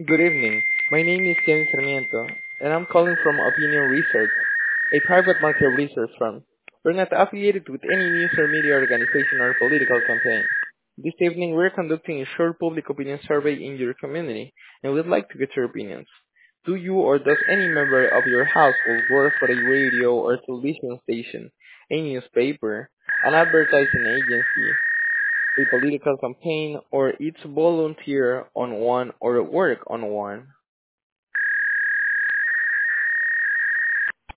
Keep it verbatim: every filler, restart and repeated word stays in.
Good evening. My name is Kevin Sarmiento, and I'm calling from Opinion Research, a private market research firm. We're not affiliated with any news or media organization or political campaign. This evening, we're conducting a short public opinion survey in your community, and we'd like to get your opinions. Do you or does any member of your household work for a radio or television station, a newspaper, an advertising agency, a political campaign, or it's volunteer on one or work on one?